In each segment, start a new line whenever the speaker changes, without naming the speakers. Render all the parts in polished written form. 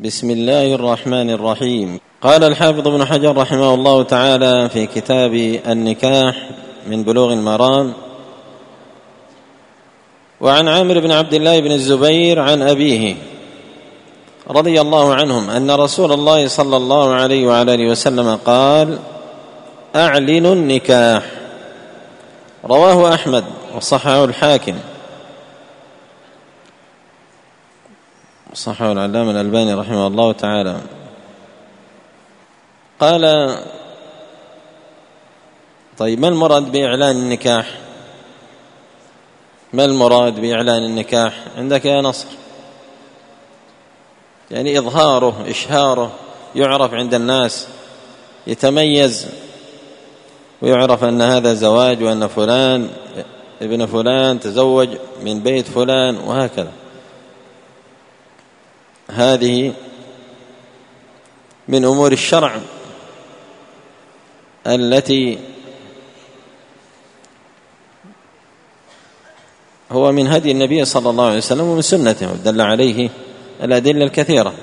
بسم الله الرحمن الرحيم. قال الحافظ ابن حجر رحمه الله تعالى في كتاب النكاح من بلوغ المرام: وعن عامر بن عبد الله بن الزبير عن أبيه رضي الله عنهم أن رسول الله صلى الله عليه وعلى آله وسلم قال: أعلنوا النكاح. رواه أحمد وصححه الحاكم، صححه العلامة الألباني رحمه الله تعالى. قال: طيب، ما المراد بإعلان النكاح؟ ما المراد بإعلان النكاح عندك يا نصر؟ يعني إظهاره، إشهاره، يعرف عند الناس، يتميز ويعرف أن هذا زواج وأن فلان ابن فلان تزوج من بيت فلان وهكذا. هذه من أمور الشرع التي هو من هدي النبي صلى الله عليه وسلم ومن سنته، ودل عليه الأدلة الكثيرة.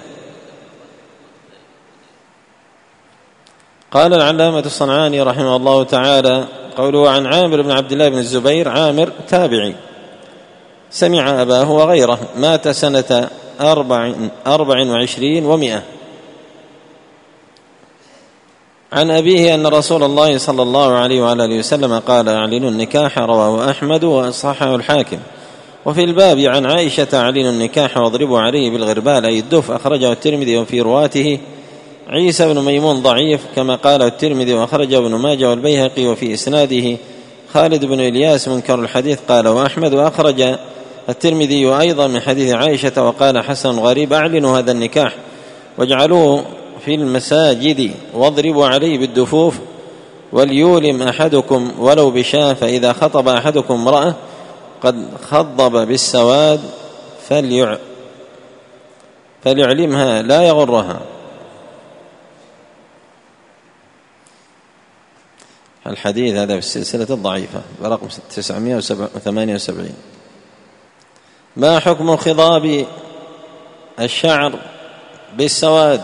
قال العلامة الصنعاني رحمه الله تعالى: قوله عن عامر بن عبد الله بن الزبير، عامر تابعي سمع أباه وغيره، مات سنة 24 و100. عن أبيه أن رسول الله صلى الله عليه وعلى آله وسلم قال: أعلنوا النكاح. رواه أحمد وصححه الحاكم. وفي الباب عن عائشة: أعلنوا النكاح واضربوا عليه بالغربال، أي الدف. أخرجه الترمذي، وفي رواته عيسى بن ميمون ضعيف كما قاله الترمذي، وأخرجه ابن ماجه والبيهقي، وفي إسناده خالد بن إلياس منكر الحديث. قال وأحمد: وأخرج الترمذي أيضا من حديث عائشة وقال حسن غريب: أعلنوا هذا النكاح واجعلوه في المساجد واضربوا عليه بالدفوف، وليولم أحدكم ولو بشاة، فإذا خطب أحدكم امرأة قد خضب بالسواد فليعلمها لا يغرها. الحديث هذا في السلسلة الضعيفة برقم 978. ما حكم خضاب الشعر بالسواد؟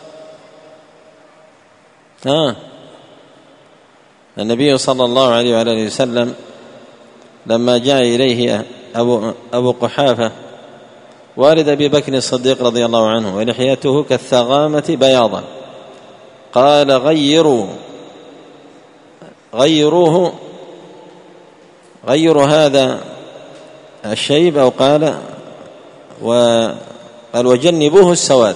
النبي صلى الله عليه وآله وسلم لما جاء إليه أبو قحافة والد أبي بكر الصديق رضي الله عنه ولحيته كالثغامة بياضا، قال: غيروا هذا الشيب، أو قال وجنبوه السواد،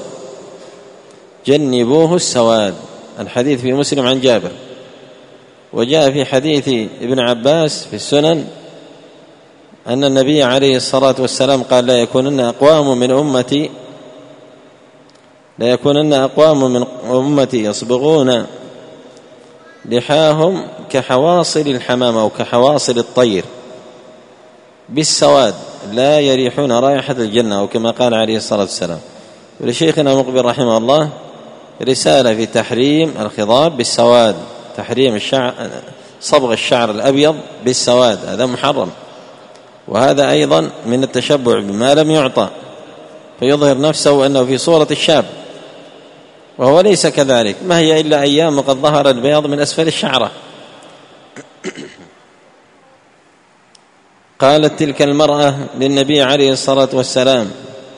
جنبوه السواد. الحديث في مسلم عن جابر. وجاء في حديث ابن عباس في السنن أن النبي عليه الصلاة والسلام قال: لا يكونن أقوام من أمتي يصبغون لحاهم كحواصل الحمام أو كحواصل الطير بالسواد، لا يريحون رائحة الجنة، أو كما قال عليه الصلاة والسلام. ولشيخنا مقبل رحمه الله رسالة في تحريم الخضاب بالسواد، تحريم صبغ الشعر الأبيض بالسواد، هذا محرم. وهذا أيضا من التشبع بما لم يعطى، فيظهر نفسه أنه في صورة الشاب وهو ليس كذلك. ما هي إلا أيام وقد ظهر البياض من أسفل الشعرة. قالت تلك المرأة للنبي عليه الصلاة والسلام: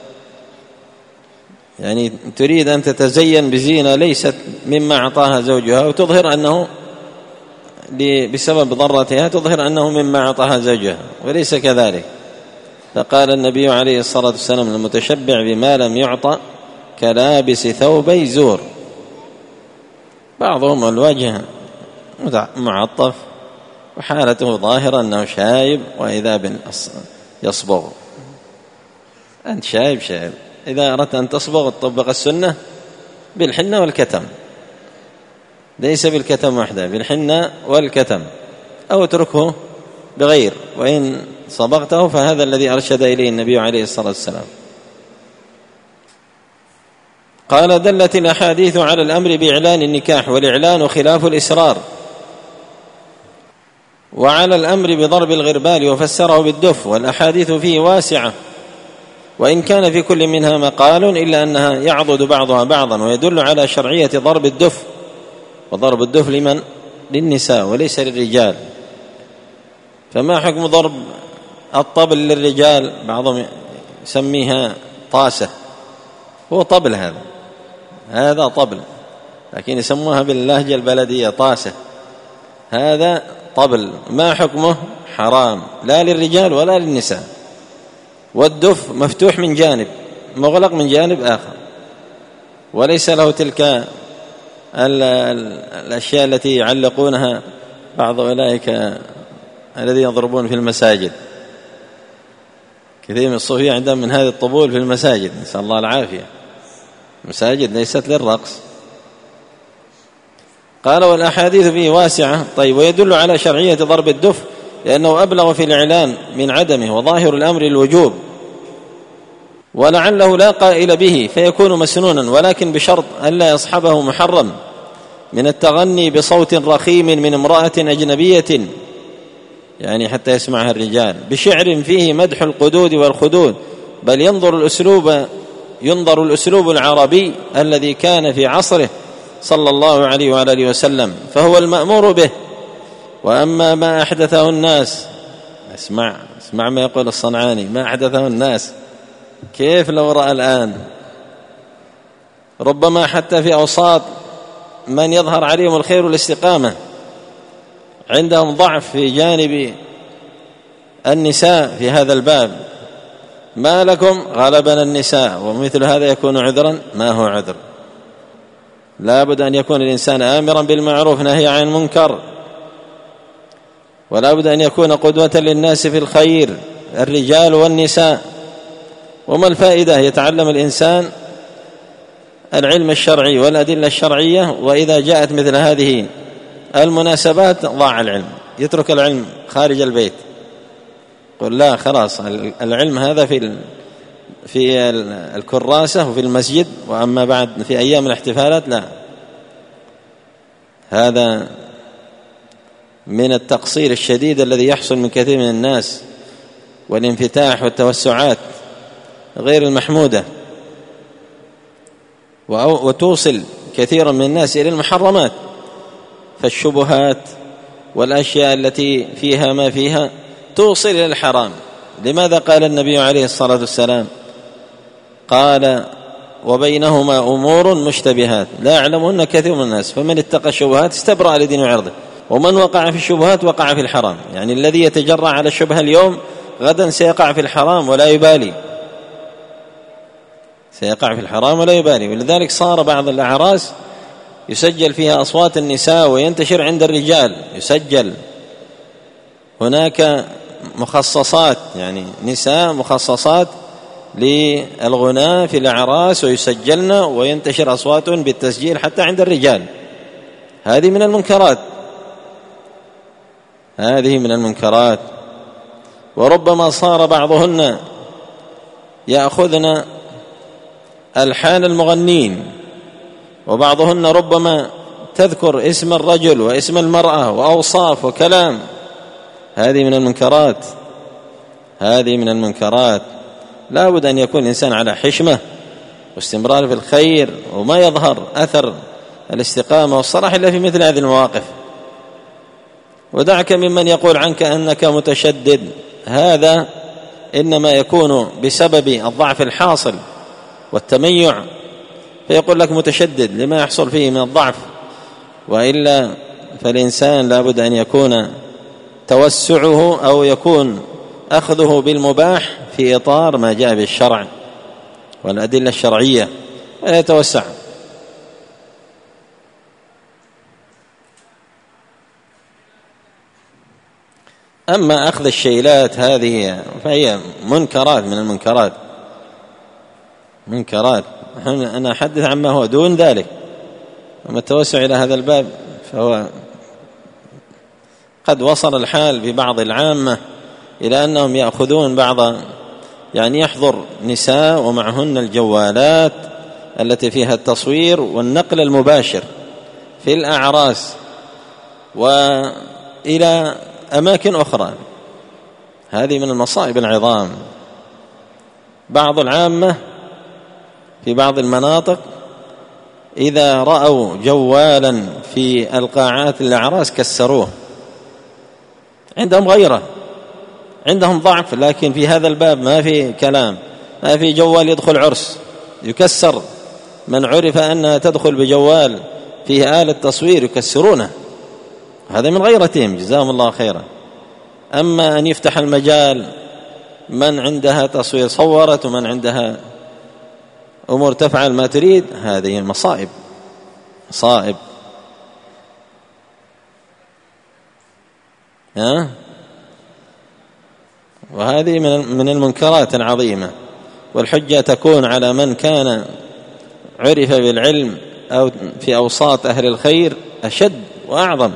يعني تريد أن تتزين بزينة ليست مما أعطاها زوجها، وتظهر أنه بسبب ضرتها تظهر أنه مما أعطاها زوجها، وليس كذلك. فقال النبي عليه الصلاة والسلام: المتشبع بما لم يعطى كلابس ثوبي زور. بعضهم الوجه معطف وحالته ظاهرة أنه شايب، وإذا يصبغ. أنت شايب. إذا أردت أن تصبغ تطبق السنة بالحنة والكتم، ليس بالكتم وحده، بالحنة والكتم، أو اتركه بغير، وإن صبغته فهذا الذي أرشد إليه النبي عليه الصلاة والسلام. قال: دلت الأحاديث على الأمر بإعلان النكاح، والإعلان خلاف الإسرار، وعلى الأمر بضرب الغربال، وفسره بالدف، والأحاديث فيه واسعة، وإن كان في كل منها مقال إلا أنها يعضد بعضها بعضا، ويدل على شرعية ضرب الدف. وضرب الدف لمن؟ للنساء وليس للرجال. فما حكم ضرب الطبل للرجال؟ بعضهم يسميها طاسة، هو طبل، هذا طبل، لكن يسموها باللهجة البلدية طاسة، هذا طبل. ما حكمه؟ حرام، لا للرجال ولا للنساء. والدف مفتوح من جانب، مغلق من جانب آخر، وليس له تلك الأشياء التي يعلقونها بعض أولئك الذين يضربون في المساجد. كثير من الصوفية عندهم من هذه الطبول في المساجد، نسأل الله العافية. المساجد ليست للرقص. قال والأحاديث فيه واسعة. طيب، ويدل على شرعية ضرب الدف لأنه أبلغ في الإعلان من عدمه، وظاهر الأمر الوجوب، ولعله لا قائل به فيكون مسنونا، ولكن بشرط ألا يصحبه محرم من التغني بصوت رخيم من امرأة أجنبية، يعني حتى يسمعها الرجال، بشعر فيه مدح القدود والخدود، بل ينظر الأسلوب العربي الذي كان في عصره صلى الله عليه وعلى آله وسلم، فهو المأمور به. وأما ما أحدثه الناس، اسمع ما يقول الصنعاني، ما أحدثه الناس، كيف لو رأى الآن ربما حتى في أوساط من يظهر عليهم الخير والاستقامة عندهم ضعف في جانب النساء في هذا الباب، ما لكم غلبنا النساء، ومثل هذا يكون عذرا؟ ما هو عذر. لا بد أن يكون الإنسان آمرا بالمعروف نهي عن المنكر، ولا بد أن يكون قدوة للناس في الخير، الرجال والنساء. وما الفائدة؟ يتعلم الإنسان العلم الشرعي والأدلة الشرعية، وإذا جاءت مثل هذه المناسبات ضاع العلم، يترك العلم خارج البيت، قل لا خلاص العلم هذا في الكراسة وفي المسجد، وأما بعد في أيام الاحتفالات لا. هذا من التقصير الشديد الذي يحصل من كثير من الناس، والانفتاح والتوسعات غير المحمودة، وتوصل كثيرا من الناس إلى المحرمات. فالشبهات والأشياء التي فيها ما فيها توصل إلى الحرام. لماذا قال النبي عليه الصلاة والسلام؟ قال وبينهما أمور مشتبهات لا يعلمهن كثير من الناس، فمن اتقى الشبهات استبرأ لدينه وعرضه، ومن وقع في الشبهات وقع في الحرام. يعني الذي يتجرأ على الشبهة اليوم غدا سيقع في الحرام ولا يبالي، سيقع في الحرام ولا يبالي. ولذلك صار بعض الأعراس يسجل فيها أصوات النساء وينتشر عند الرجال، يسجل هناك مخصصات، يعني نساء مخصصات للغناء في الأعراس ويسجلن وينتشر أصوات بالتسجيل حتى عند الرجال. هذه من المنكرات، هذه من المنكرات. وربما صار بعضهن يأخذن ألحان المغنين، وبعضهن ربما تذكر اسم الرجل واسم المرأة وأوصاف وكلام. هذه من المنكرات، هذه من المنكرات. لا بد أن يكون الإنسان على حشمة واستمرار في الخير، وما يظهر أثر الاستقامة والصلاح إلا في مثل هذه المواقف. ودعك ممن يقول عنك أنك متشدد، هذا إنما يكون بسبب الضعف الحاصل والتميع، فيقول لك متشدد لما يحصل فيه من الضعف، وإلا فالإنسان لا بد أن يكون توسعه أو يكون أخذه بالمباح في إطار ما جاء بالشرع والأدلة الشرعية، ولا يتوسع. أما أخذ الشيلات هذه فهي منكرات من المنكرات، منكرات. أنا أحدث عما هو دون ذلك. أما التوسع إلى هذا الباب فهو قد وصل الحال في بعض العامة إلى أنهم يأخذون بعض، يعني يحضر نساء ومعهن الجوالات التي فيها التصوير والنقل المباشر في الأعراس وإلى أماكن أخرى. هذه من المصائب العظام. بعض العامة في بعض المناطق إذا رأوا جوالا في القاعات الأعراس كسروه، عندهم غيره، عندهم ضعف، لكن في هذا الباب ما في كلام، ما في جوال يدخل عرس يكسر، من عرف أنها تدخل بجوال فيه آلة تصوير يكسرونه، هذا من غيرتهم جزاهم الله خيرا. أما أن يفتح المجال من عندها تصوير صورت ومن عندها أمور تفعل ما تريد، هذه مصائب مصائب. وهذه من المنكرات العظيمة، والحجة تكون على من كان عرف بالعلم أو في أوساط أهل الخير أشد وأعظم.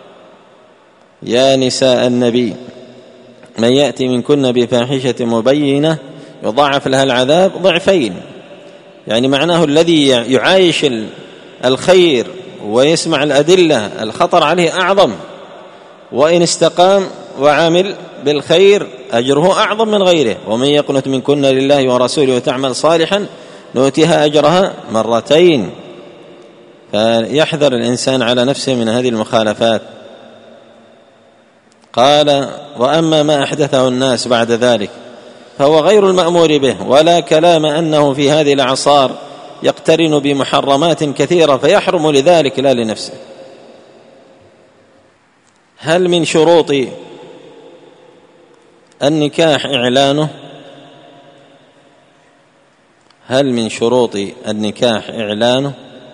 يا نساء النبي من يأتي منكن بفاحشة مبينة يضاعف لها العذاب ضعفين، يعني معناه الذي يعايش الخير ويسمع الأدلة الخطر عليه أعظم، وإن استقام وعمل بالخير أجره أعظم من غيره. ومن يقنت منكن لله ورسوله وتعمل صالحا نؤتها أجرها مرتين. فيحذر الإنسان على نفسه من هذه المخالفات. قال: وأما ما أحدثه الناس بعد ذلك فهو غير المأمور به، ولا كلام أنه في هذه الأعصار يقترن بمحرمات كثيرة فيحرم لذلك لا لنفسه. هل من شروط النكاح إعلانه؟ هل من شروط النكاح إعلانه؟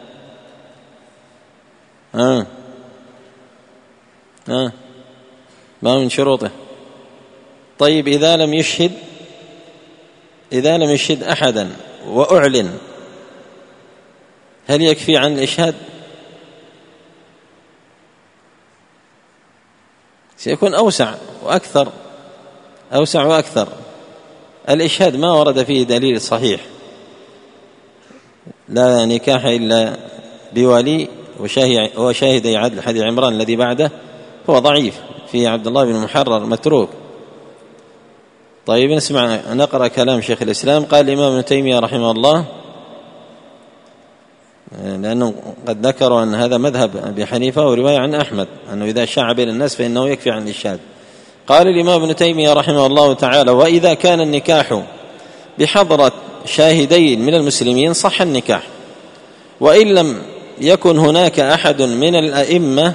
ما من شروطه؟ طيب إذا لم يشهد أحدا وأعلن، هل يكفي عن الإشهاد؟ سيكون أوسع وأكثر. الإشهاد ما ورد فيه دليل صحيح، لا نكاح إلا بولي وشاهدي عدل. حديث عمران الذي بعده هو ضعيف، في عبد الله بن محرر متروك. طيب نقرأ كلام شيخ الإسلام. قال الإمام ابن تيمية رحمه الله، لأنه قد ذكروا أن هذا مذهب أبي حنيفة ورواية عن أحمد أنه إذا شاع بين الناس فإنه يكفي عن الإشهاد. قال الإمام ابن تيمية رحمه الله تعالى: وإذا كان النكاح بحضرة شاهدين من المسلمين صح النكاح، وإن لم يكن هناك أحد من الأئمة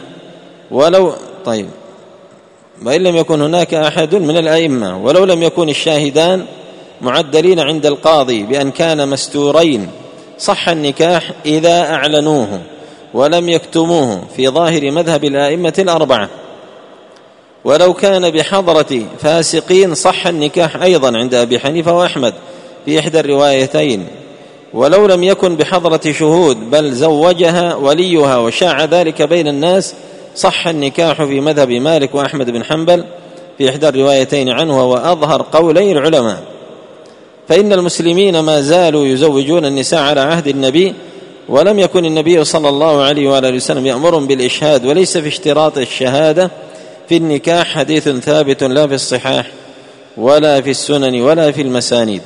ولو لم يكن الشاهدان معدلين عند القاضي بأن كان مستورين صح النكاح إذا أعلنوه ولم يكتموه في ظاهر مذهب الآئمة الأربعة. ولو كان بحضرة فاسقين صح النكاح أيضا عند أبي حنيفة وأحمد في إحدى الروايتين. ولو لم يكن بحضرة شهود بل زوجها وليها وشاع ذلك بين الناس صح النكاح في مذهب مالك وأحمد بن حنبل في إحدى الروايتين عنه، وأظهر قولي العلماء. فإن المسلمين ما زالوا يزوجون النساء على عهد النبي، ولم يكن النبي صلى الله عليه وآله وسلم يأمرهم بالإشهاد، وليس في اشتراط الشهادة في النكاح حديث ثابت لا في الصحاح ولا في السنن ولا في المسانيد.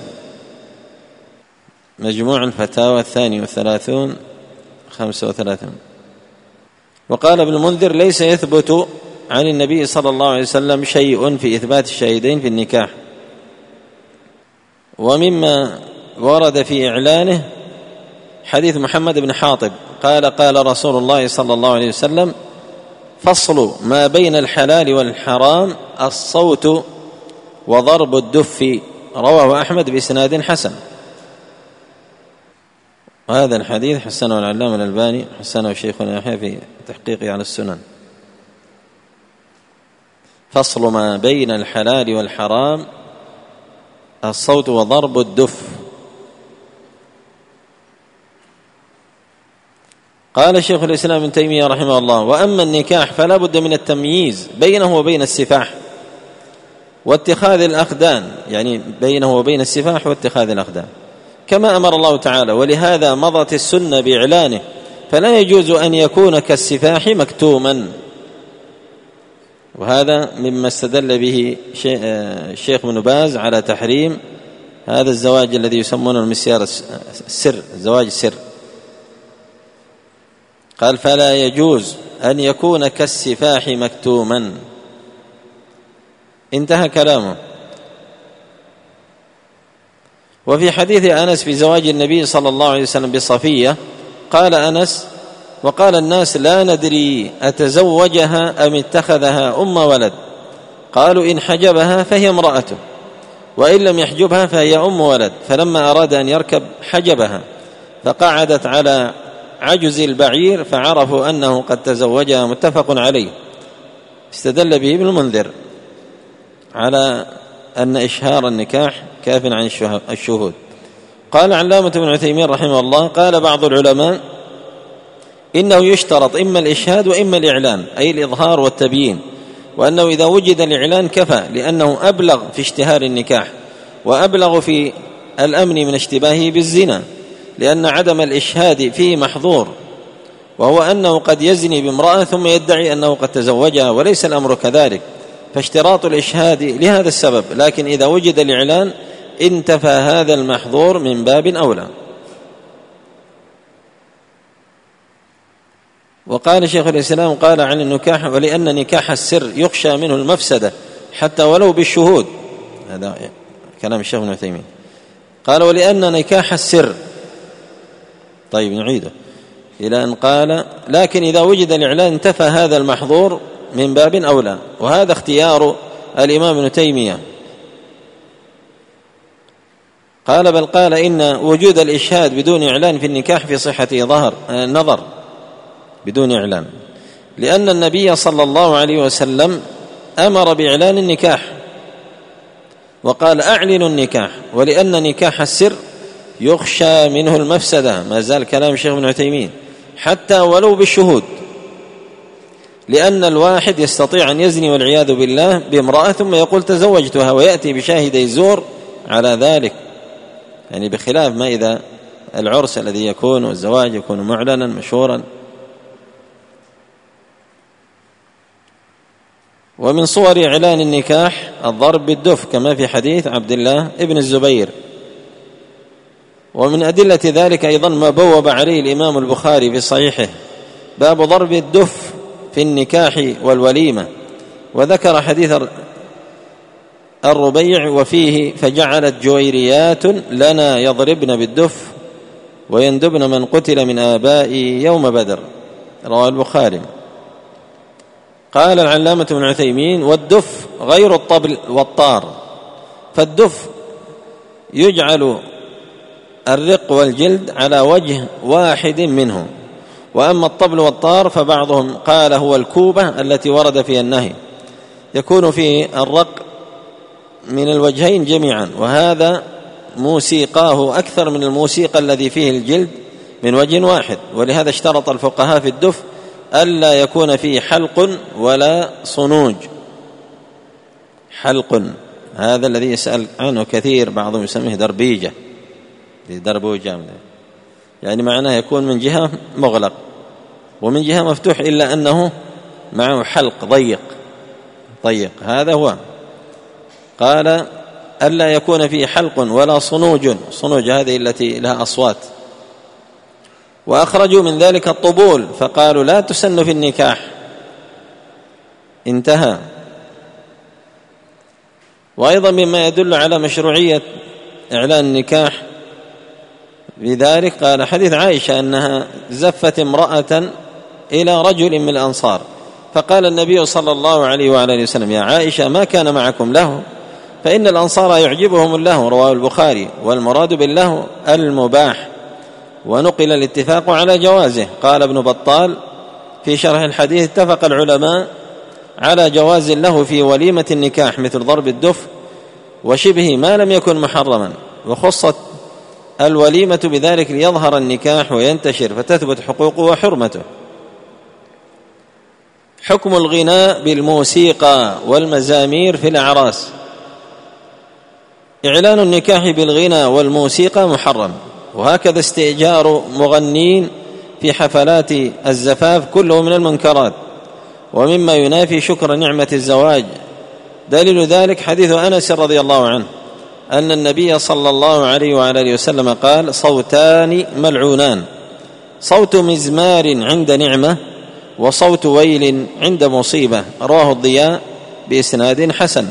مجموع الفتاوى 32 35. وقال ابن المنذر: ليس يثبت عن النبي صلى الله عليه وسلم شيء في إثبات الشهيدين في النكاح. ومما ورد في إعلانه حديث محمد بن حاطب قال: قال رسول الله صلى الله عليه وسلم: فصل ما بين الحلال والحرام الصوت وضرب الدف. رواه أحمد بإسناد حسن. وهذا الحديث حسنه العلامة الألباني، حسنه شيخنا يحيى في تحقيقه على السنن. فصل ما بين الحلال والحرام الصوت وضرب الدف. قال شيخ الإسلام ابن تيمية رحمه الله: وأما النكاح فلا بد من التمييز بينه وبين السفاح واتخاذ الأخدان، يعني بينه وبين السفاح واتخاذ الأخدان، كما أمر الله تعالى. ولهذا مضت السنة بإعلانه، فلا يجوز أن يكون كالسفاح مكتوما. وهذا مما استدل به الشيخ ابن باز على تحريم هذا الزواج الذي يسمونه المسيار السر، زواج السر. قال فلا يجوز أن يكون كالسفاح مكتوما. انتهى كلامه. وفي حديث أنس في زواج النبي صلى الله عليه وسلم بصفية قال أنس: وقال الناس لا ندري أتزوجها أم اتخذها أم ولد، قالوا إن حجبها فهي امرأته، وإن لم يحجبها فهي أم ولد. فلما أراد أن يركب حجبها، فقعدت على عجز البعير فعرفوا أنه قد تزوجها. متفق عليه. استدل به ابن المنذر على أن إشهار النكاح كاف عن الشهود. قال علامة ابن عثيمين رحمه الله: قال بعض العلماء إنه يشترط إما الإشهاد وإما الإعلان، أي الإظهار والتبيين، وأنه إذا وجد الإعلان كفى، لأنه أبلغ في اشتهار النكاح وأبلغ في الأمن من اشتباهه بالزنا، لأن عدم الإشهاد فيه محظور، وهو أنه قد يزني بامرأة ثم يدعي أنه قد تزوجها، وليس الأمر كذلك، فاشتراط الإشهاد لهذا السبب. لكن إذا وجد الإعلان انتفى هذا المحظور من باب أولى. وقال شيخ الإسلام قال عن النكاح: ولأن نكاح السر يخشى منه المفسدة حتى ولو بالشهود. هذا كلام الشيخ ابن عثيمين. قال: ولأن نكاح السر، طيب نعيده إلى أن قال: لكن إذا وجد الإعلان انتفى هذا المحظور من باب أولى. وهذا اختيار الإمام ابن تيمية. قال: بل قال إن وجود الإشهاد بدون إعلان في النكاح في صحته ظهر نظر بدون إعلان، لأن النبي صلى الله عليه وسلم أمر بإعلان النكاح وقال: أعلنوا النكاح. ولأن نكاح السر يخشى منه المفسدة، ما زال كلام الشيخ ابن عثيمين، حتى ولو بالشهود، لأن الواحد يستطيع أن يزني والعياذ بالله بامرأة ثم يقول تزوجتها ويأتي بشاهدي زور على ذلك، يعني بخلاف ما إذا العرس الذي يكون والزواج يكون معلنا مشهورا. ومن صور إعلان النكاح الضرب بالدف كما في حديث عبد الله ابن الزبير. ومن أدلة ذلك أيضا ما بوب عليه الإمام البخاري في صحيحه: باب ضرب الدف في النكاح والوليمة. وذكر حديث الربيع وفيه: فجعلت جويريات لنا يضربن بالدف ويندبن من قتل من آبائي يوم بدر، رواه البخاري. قال العلامة ابن عثيمين: والدف غير الطبل والطار، فالدف يجعل الرق والجلد على وجه واحد منه، وأما الطبل والطار فبعضهم قال هو الكوبة التي ورد فيها النهي، يكون فيه الرق من الوجهين جميعا، وهذا موسيقاه أكثر من الموسيقى الذي فيه الجلد من وجه واحد. ولهذا اشترط الفقهاء في الدف ألا يكون فيه حلق ولا صنوج. حلق هذا الذي يسأل عنه كثير، بعضهم يسميه دربيجة، دربوجة، يعني معناه يكون من جهة مغلق ومن جهة مفتوح، إلا أنه معه حلق ضيق، هذا هو. قال: ألا يكون فيه حلق ولا صنوج هذه التي لها أصوات. وأخرجوا من ذلك الطبول فقالوا لا تسن في النكاح. انتهى. وأيضا مما يدل على مشروعية إعلان النكاح بذلك قال حديث عائشة أنها زفت امرأة إلى رجل من الأنصار، فقال النبي صلى الله عليه وعلى وسلم: يا عائشة ما كان معكم له، فإن الأنصار يعجبهم اللهو، رواه البخاري. والمراد باللهو المباح، ونقل الاتفاق على جوازه. قال ابن بطال في شرح الحديث: اتفق العلماء على جواز اللهو في وليمة النكاح مثل ضرب الدف وشبه ما لم يكن محرما، وخصت الوليمة بذلك ليظهر النكاح وينتشر فتثبت حقوقه وحرمته. حكم الغناء بالموسيقى والمزامير في الأعراس. إعلان النكاح بالغناء والموسيقى محرم، وهكذا استئجار مغنين في حفلات الزفاف كله من المنكرات ومما ينافي شكر نعمة الزواج. دليل ذلك حديث أنس رضي الله عنه أن النبي صلى الله عليه وعلى آله وسلم قال: صوتان ملعونان، صوت مزمار عند نعمة، وصوت ويل عند مصيبة. رواه الضياء بإسناد حسن،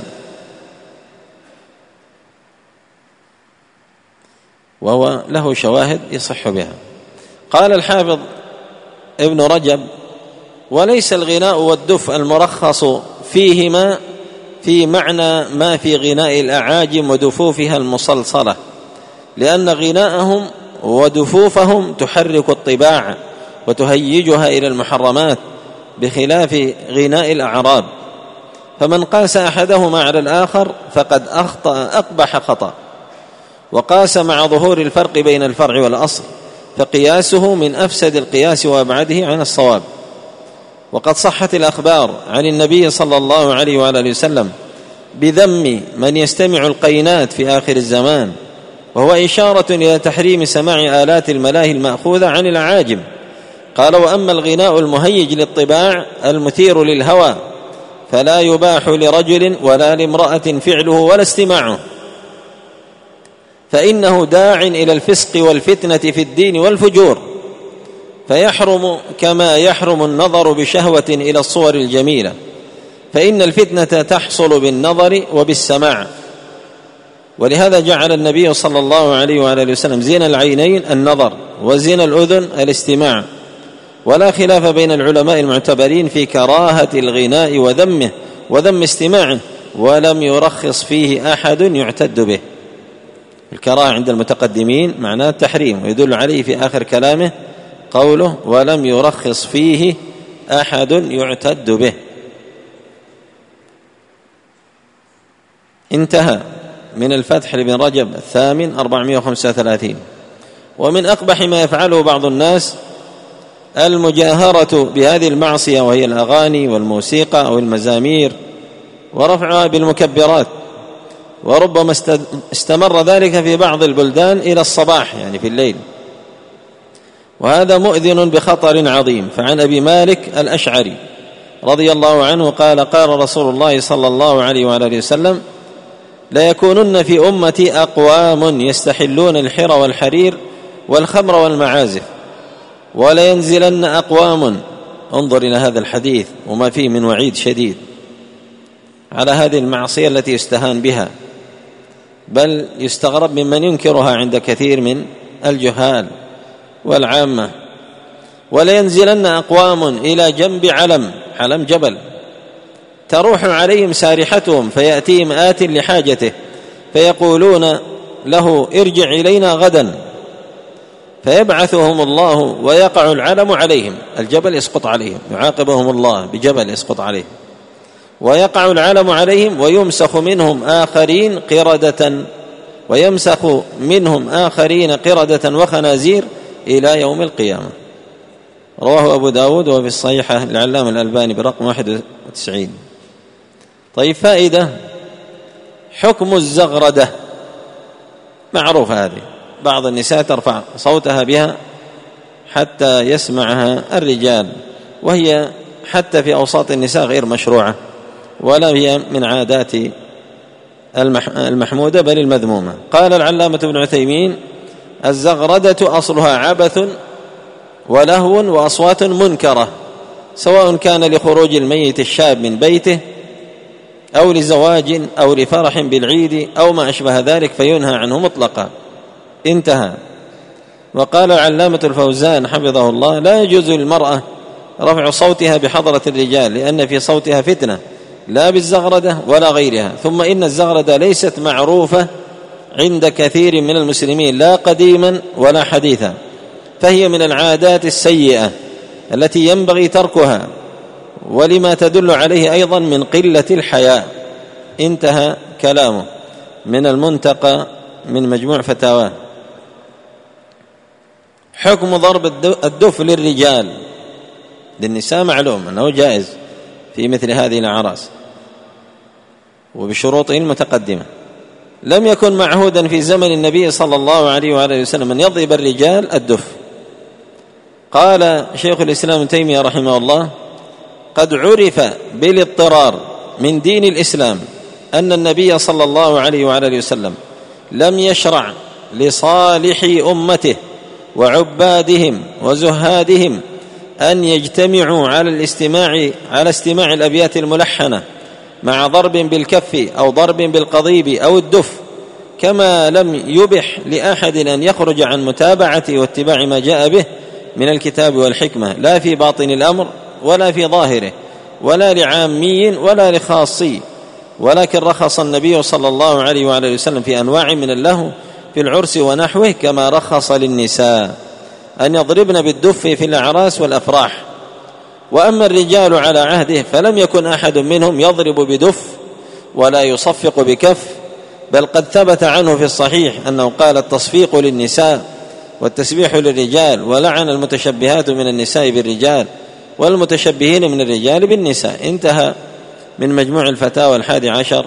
وهو له شواهد يصح بها. قال الحافظ ابن رجب: وليس الغناء والدف المرخص فيهما في معنى ما في غناء الأعاجم ودفوفها المصلصلة، لأن غناءهم ودفوفهم تحرك الطباع وتهيجها إلى المحرمات، بخلاف غناء الأعراب، فمن قاس أحدهما على الآخر فقد أخطأ أقبح خطأ، وقاس مع ظهور الفرق بين الفرع والأصل، فقياسه من أفسد القياس وأبعده عن الصواب. وقد صحت الأخبار عن النبي صلى الله عليه وآله وسلم بذم من يستمع القينات في آخر الزمان، وهو إشارة إلى تحريم سماع آلات الملاهي المأخوذة عن الأعاجم. قال: وأما الغناء المهيج للطباع المثير للهوى فلا يباح لرجل ولا لامرأة فعله ولا استماعه، فإنه داع إلى الفسق والفتنة في الدين والفجور، فيحرم كما يحرم النظر بشهوة إلى الصور الجميلة، فإن الفتنة تحصل بالنظر وبالسماع. ولهذا جعل النبي صلى الله عليه وآله وسلم زين العينين النظر، وزين الأذن الاستماع. ولا خلاف بين العلماء المعتبرين في كراهة الغناء وذمه وذم استماعه، ولم يرخص فيه أحد يعتد به. الكراهة عند المتقدمين معناه التحريم، ويدل عليه في آخر كلامه قوله: ولم يرخص فيه أحد يعتد به. انتهى من الفتح لابن رجب الثامن 435. ومن أقبح ما يفعله بعض الناس المجاهرة بهذه المعصية، وهي الأغاني والموسيقى أو المزامير، ورفعها بالمكبرات، وربما استمر ذلك في بعض البلدان إلى الصباح، يعني في الليل، وهذا مؤذن بخطر عظيم. فعن أبي مالك الأشعري رضي الله عنه قال: قال رسول الله صلى الله عليه وآله وسلم: لا يكونن في أمتي أقوام يستحلون الحر والحرير والخمر والمعازف، ولا ينزلن أقوام، انظر إلى هذا الحديث وما فيه من وعيد شديد على هذه المعصية التي يستهان بها، بل يستغرب ممن ينكرها عند كثير من الجهال والعامة. ولا ينزلن أقوام إلى جنب علم جبل تروح عليهم سارحتهم، فيأتيهم آت لحاجته فيقولون له: ارجع إلينا غدا، فيبعثهم الله ويقع العلم عليهم، الجبل يسقط عليهم، يعاقبهم الله بجبل يسقط عليهم، ويقع العلم عليهم، ويمسخ منهم آخرين قردة وخنازير إلى يوم القيامة. رواه أبو داود وفي الصحيحة للعلامة الألباني برقم 91. طيب، فائدة: حكم الزغردة معروفة هذه، بعض النساء ترفع صوتها بها حتى يسمعها الرجال، وهي حتى في أوساط النساء غير مشروعة، ولا هي من عادات المحمودة بل المذمومة. قال العلامة ابن عثيمين: الزغردة أصلها عبث ولهو وأصوات منكرة، سواء كان لخروج الميت الشاب من بيته أو لزواج أو لفرح بالعيد أو ما أشبه ذلك، فينهى عنه مطلقا. انتهى. وقال العلامة الفوزان حفظه الله: لا يجوز للمرأة رفع صوتها بحضرة الرجال، لأن في صوتها فتنة، لا بالزغردة ولا غيرها. ثم إن الزغردة ليست معروفة عند كثير من المسلمين، لا قديما ولا حديثا، فهي من العادات السيئة التي ينبغي تركها، ولما تدل عليه أيضا من قلة الحياء. انتهى كلامه من المنتقى من مجموع فتاواه. حكم ضرب الدف للرجال، للنساء معلوم أنه جائز في مثل هذه الأعراس وبشروطه المتقدمة. لم يكن معهودا في زمن النبي صلى الله عليه وآله وسلم أن يضرب الرجال الدف. قال شيخ الإسلام ابن تيمية رحمه الله: قد عرف بالاضطرار من دين الإسلام أن النبي صلى الله عليه وآله وسلم لم يشرع لصالح أمته وعبادهم وزهادهم أن يجتمعوا على استماع الأبيات الملحنة مع ضرب بالكف أو ضرب بالقضيب أو الدف، كما لم يبح لأحد أن يخرج عن متابعة واتباع ما جاء به من الكتاب والحكمة، لا في باطن الأمر ولا في ظاهره، ولا لعامي ولا لخاصي، ولكن رخص النبي صلى الله عليه وآله وسلم في أنواع من اللهو في العرس ونحوه، كما رخص للنساء أن يضربن بالدف في الأعراس والأفراح. وأما الرجال على عهده فلم يكن أحد منهم يضرب بدف ولا يصفق بكف، بل قد ثبت عنه في الصحيح أنه قال: التصفيق للنساء والتسبيح للرجال، ولعن المتشبهات من النساء بالرجال والمتشبهين من الرجال بالنساء. انتهى من مجموع الفتاوى 11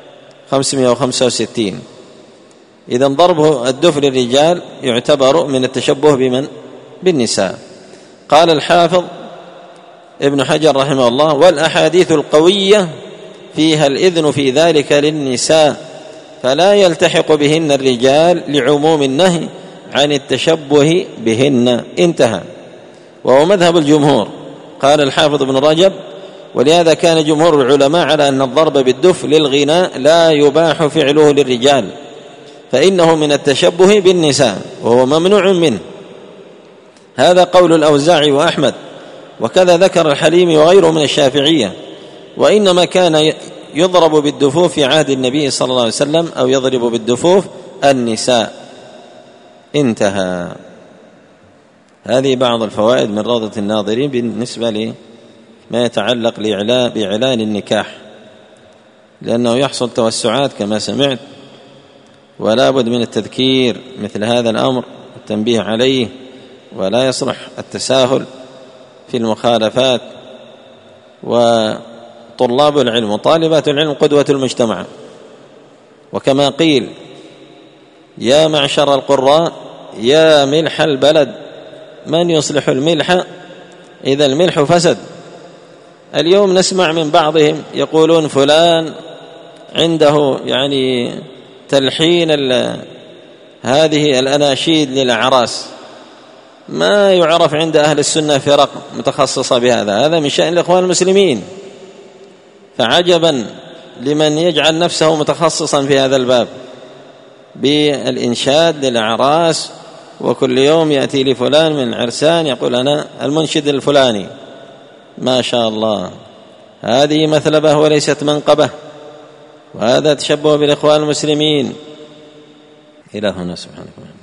565. إذن ضرب الدف للرجال يعتبر من التشبه بمن؟ بالنساء. قال الحافظ ابن حجر رحمه الله: والأحاديث القوية فيها الإذن في ذلك للنساء، فلا يلتحق بهن الرجال لعموم النهي عن التشبه بهن. انتهى. وهو مذهب الجمهور. قال الحافظ ابن رجب: ولهذا كان جمهور العلماء على أن الضرب بالدف للغناء لا يباح فعله للرجال، فإنه من التشبه بالنساء وهو ممنوع منه. هذا قول الأوزاعي وأحمد، وكذا ذكر الحليمي وغيره من الشافعية. وإنما كان يضرب بالدفوف في عهد النبي صلى الله عليه وسلم، أو يضرب بالدفوف النساء. انتهى. هذه بعض الفوائد من روضة الناظرين بالنسبة لما يتعلق بإعلان النكاح، لأنه يحصل توسعات كما سمعت، ولا بد من التذكير مثل هذا الأمر والتنبيه عليه، ولا يصلح التساهل في المخالفات. وطلاب العلم وطالبات العلم قدوة المجتمع، وكما قيل: يا معشر القراء يا ملح البلد، من يصلح الملح إذا الملح فسد. اليوم نسمع من بعضهم يقولون فلان عنده يعني تلحين هذه الأناشيد للأعراس، ما يعرف عند أهل السنة فرق متخصصة بهذا، هذا من شأن الإخوان المسلمين. فعجبا لمن يجعل نفسه متخصصا في هذا الباب بالإنشاد للأعراس، وكل يوم يأتي لفلان من عرسان يقول: أنا المنشد الفلاني. ما شاء الله، هذه مثلبة وليست منقبة، وهذا تشبه بالإخوان المسلمين. إلهنا سبحانه وتعالى.